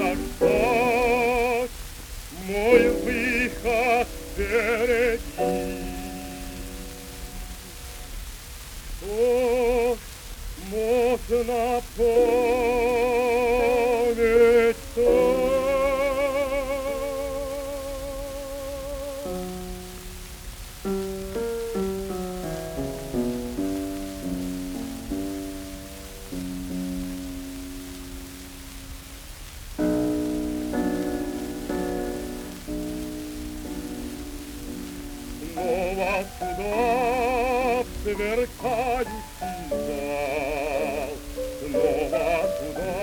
ждать, мой выход впереди. Что можно помечтать? Снова туда сверкающий зал, снова туда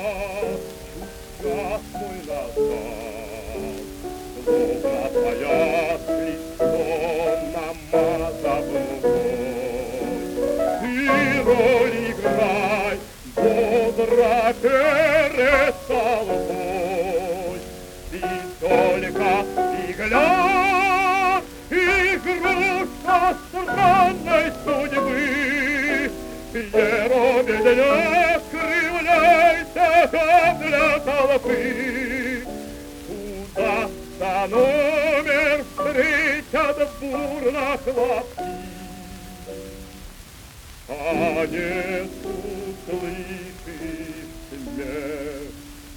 час мой назад, словно твоя лицом намазав мной. Ты роль играй, бодро перед толпой, ты только и глянь, игрушка странной судьбы. Пьеро, медля, скрывляйся для толпы. Куда за номер встретят бурно хлопки. А не услышишь смех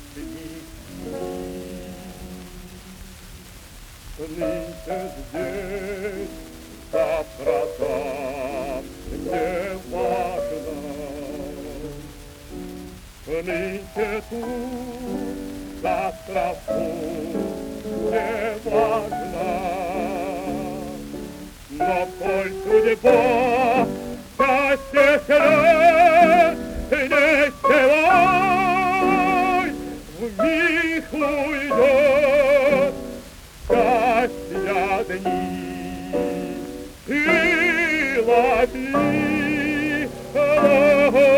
нынче здесь, завтра там, не важно. Нынче тут, завтра тут, не важно. Но коль судьба счастье не севай, вмиг уйдет счастья дни. Ты лови, лови.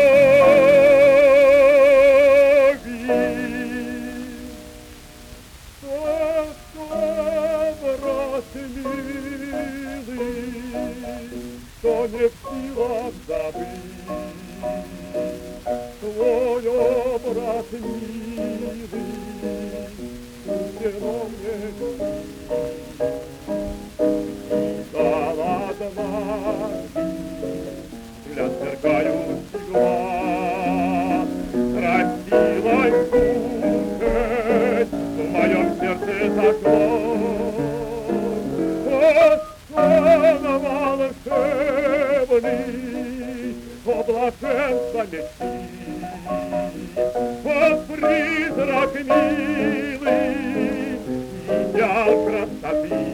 Что, брат милый, что не в силах забыть твой образ милый, суждено мне взгляд сверкающий глаз, красивой кушать в моем сердце заклад. О, сон волшебный, о, блаженство мечты, о, призрак милый, идеал красоты.